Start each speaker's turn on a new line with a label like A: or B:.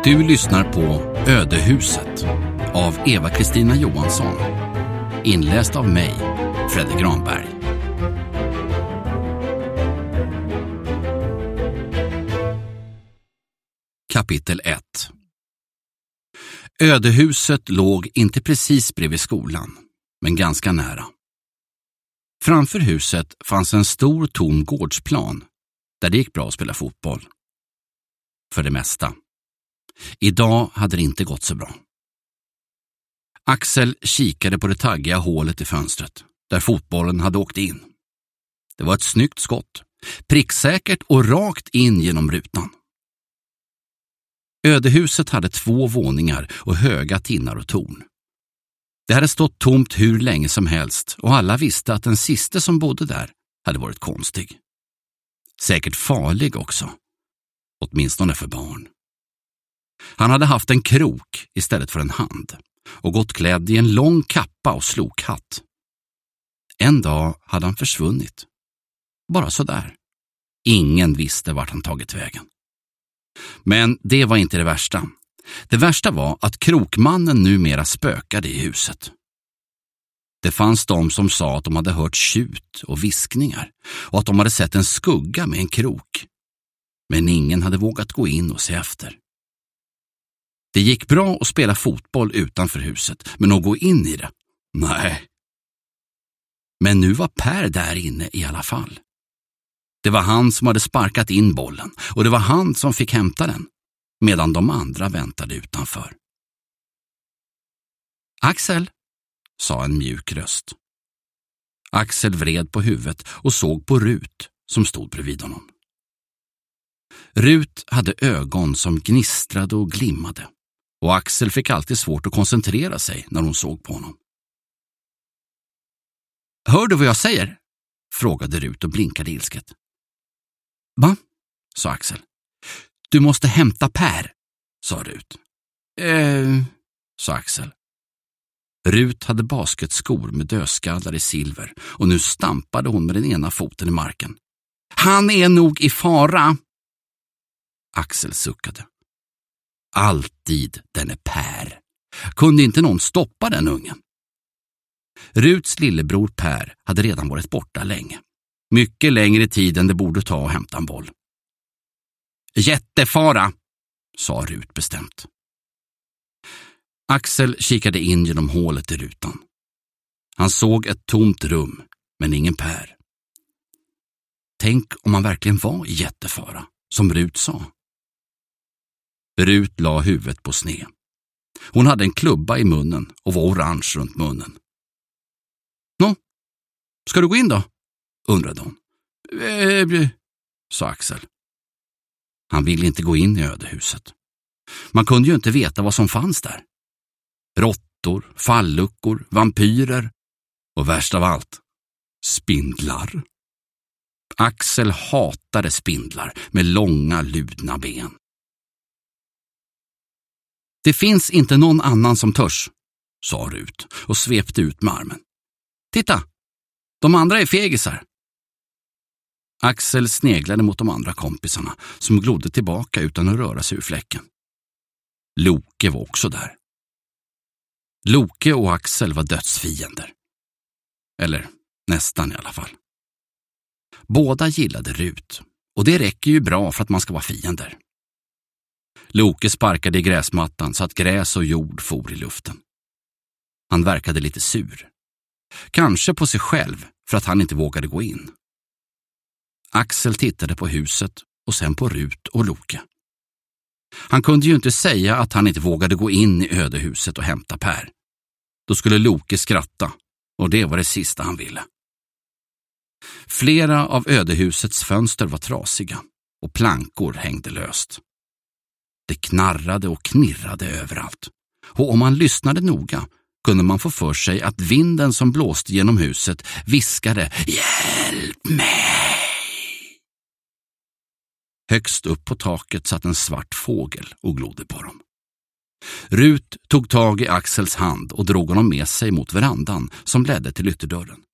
A: Du lyssnar på Ödehuset av Eva-Kristina Johansson. Inläst av mig, Fredrik Granberg. Kapitel 1. Ödehuset låg inte precis bredvid skolan, men ganska nära. Framför huset fanns en stor tom gårdsplan där det gick bra att spela fotboll. För det mesta. Idag hade det inte gått så bra. Axel kikade på det taggiga hålet i fönstret där fotbollen hade åkt in. Det var ett snyggt skott, pricksäkert och rakt in genom rutan. Ödehuset hade 2 våningar och höga tinnar och torn. Det hade stått tomt hur länge som helst och alla visste att den siste som bodde där hade varit konstig. Säkert farlig också, åtminstone för barn. Han hade haft en krok istället för en hand och gått klädd i en lång kappa och slokhatt. En dag hade han försvunnit. Bara så där. Ingen visste vart han tagit vägen. Men det var inte det värsta. Det värsta var att krokmannen numera spökade i huset. Det fanns de som sa att de hade hört tjut och viskningar och att de hade sett en skugga med en krok. Men ingen hade vågat gå in och se efter. Det gick bra att spela fotboll utanför huset, men att gå in i det? Nej. Men nu var Per där inne i alla fall. Det var han som hade sparkat in bollen och det var han som fick hämta den, medan de andra väntade utanför. Axel, sa en mjuk röst. Axel vred på huvudet och såg på Rut som stod bredvid honom. Rut hade ögon som gnistrade och glimmade och Axel fick alltid svårt att koncentrera sig när hon såg på honom. Hör du vad jag säger? Frågade Rut och blinkade ilsket. Va? Sa Axel. Du måste hämta Per, sa Rut. Sa Axel. Rut hade basketskor med dödskallar i silver och nu stampade hon med den ena foten i marken. Han är nog i fara. Axel suckade. Alltid denne Per. Kunde inte någon stoppa den ungen? Ruts lillebror Per hade redan varit borta länge. Mycket längre tid än det borde ta att hämta en boll. Jättefara, sa Rut bestämt. Axel kikade in genom hålet i rutan. Han såg ett tomt rum, men ingen Per. Tänk om han verkligen var i jättefara, som Rut sa. Rut la huvudet på sned. Hon hade en klubba i munnen och var orange runt munnen. Nå, ska du gå in då? Undrade hon. Sa Axel. Han ville inte gå in i ödehuset. Man kunde ju inte veta vad som fanns där. Råttor, falluckor, vampyrer och värst av allt, spindlar. Axel hatade spindlar med långa ludna ben. Det finns inte någon annan som törs, sa Rut och svepte ut med armen. Titta, de andra är fegisar. Axel sneglade mot de andra kompisarna som glodde tillbaka utan att röra sig ur fläcken. Loke var också där. Loke och Axel var dödsfiender. Eller nästan i alla fall. Båda gillade Rut och det räcker ju bra för att man ska vara fiender. Loke sparkade i gräsmattan så att gräs och jord for i luften. Han verkade lite sur. Kanske på sig själv för att han inte vågade gå in. Axel tittade på huset och sen på Rut och Loke. Han kunde ju inte säga att han inte vågade gå in i ödehuset och hämta Per. Då skulle Loke skratta och det var det sista han ville. Flera av ödehusets fönster var trasiga och plankor hängde löst. Det knarrade och knirrade överallt och om man lyssnade noga kunde man få för sig att vinden som blåste genom huset viskade "Hjälp mig!" Högst upp på taket satt en svart fågel och glodde på dem. Rut tog tag i Axels hand och drog honom med sig mot verandan som ledde till ytterdörren.